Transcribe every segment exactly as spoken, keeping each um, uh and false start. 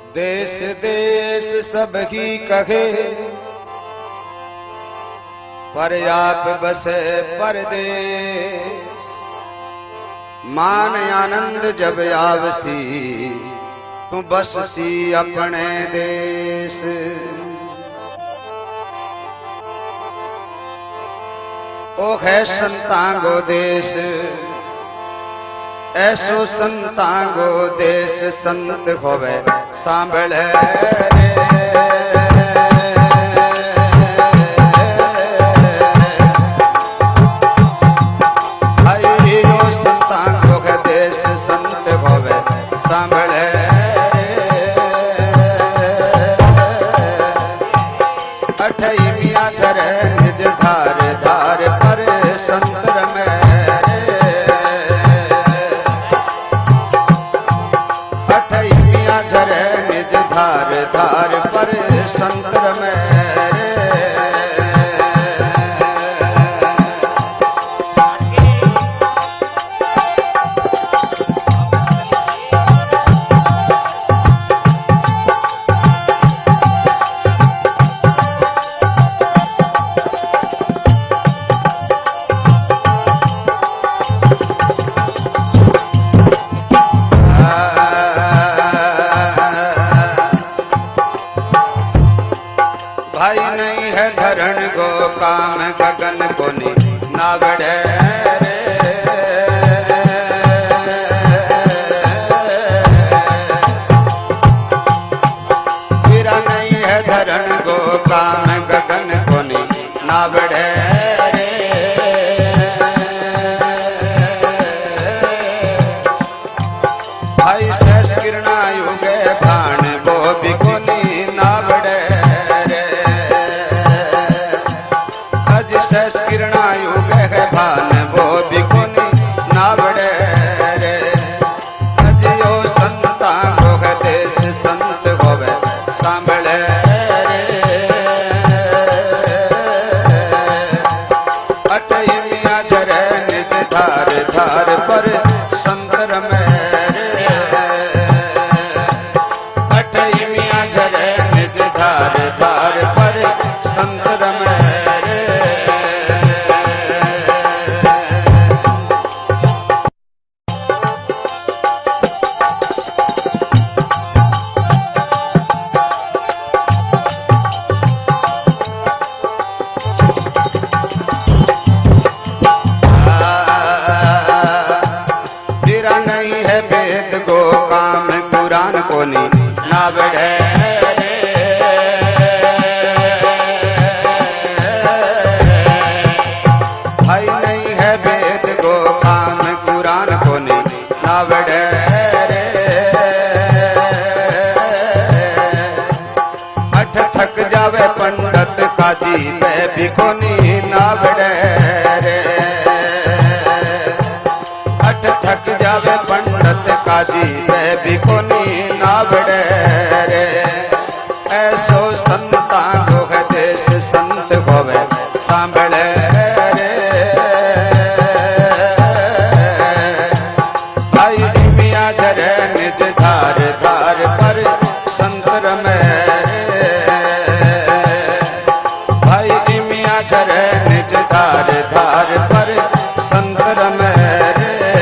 देश देश सब ही कहे, पर आप बसे परदेश। मान आनंद जब आवसी, तू बससी अपने देश। ओ है संतांगो देश, ऐसो संतांगो देश, संत होवे सांभळे रे। आयो संतांगो के देश, संत होवे सांभळे रे। अठई मिया झरे निज धार, धार पर संत रमे रे। अठई मिया झरे निज धार, धार पर संत रमे रे। भाई नहीं है धरण गो काम, गगन कोनी नावड़े रे। वीरा नहीं है धरण गो काम, गगन कोनी नावड़े रे। भाई शेष किरणा युगे भाण, वो भी कोनी नावड़े। शेष किरणा युग है भान, वो भी कोनी नावड़े रे। अजियो संता भोग देश, संत होवे सांभळे रे। अठई मिया झरे निज धार, धार पर संत रमे रे। अठई मिया झरे निज धार, धार पर संत रमे। नहीं है वेद गो काम, कुरान कोनी नावड़े रे। भाई नहीं है वेद गो काम, कुरान कोनी नावड़े रे। अठ थक जावे पंडित काजी, वे भी कोनी नावड़े रे। अठ थक जावे पंडित काजी, वे भी कोनी नावड़े रे। ऐसो संता भोग देश, संत होवे सांभळे रे। भाई मिया झरे निज धार, धार पर संत रमे रे। भाई मिया झरे निज धार, धार पर संत रमे रे।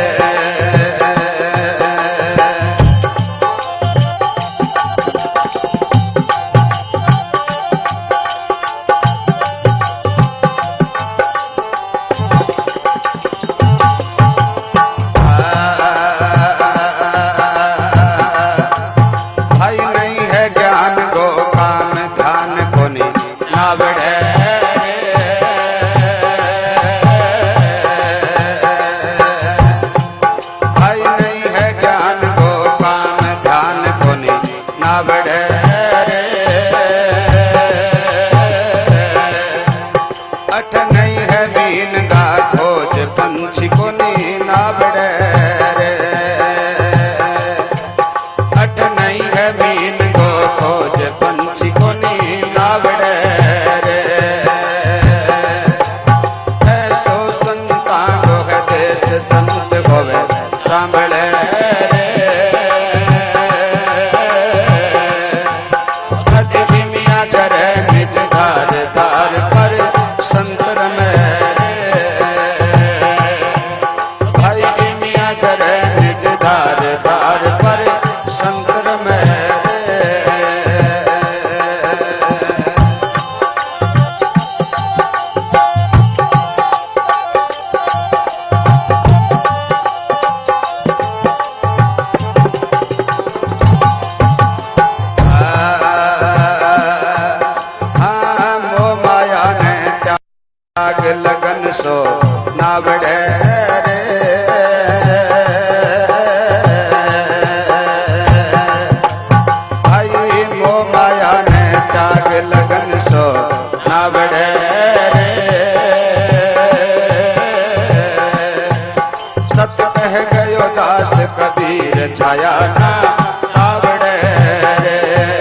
भाई नहीं है ज्ञान गो काम, ध्यान कोनी नावड़े रे। भाई नहीं है ज्ञान गो काम, ध्यान कोनी नावड़े रे। अठ नहीं है मीन गा खोज, पंछी कोनी नावड़े रे। अठ नहीं है मीन गो खोज, पंछी कोनी नावड़े रे। ऐसो संता भोग देश, संत होवे सांभळे रे। को माया ने त्याग लगन सो नावड़े रे। सत कह गयो दास कबीर छाया ना आवड़े रे।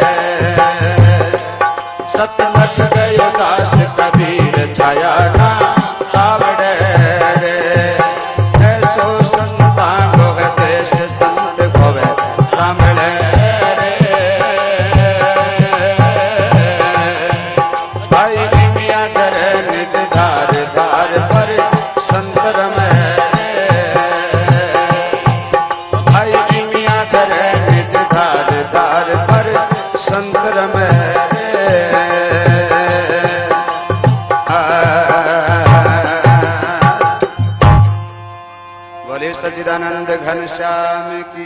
सत लग गयो दास कबीर छाया ना आवड़े रे। ऐसो संता को देश संत होवे सांभळे रे। भाई निमिया जरे निज धार धार पर संत रमे रे। भाई निमिया जरे निज धार धार पर संत रमे रे। बोले सच्चिदानंद घनश्याम की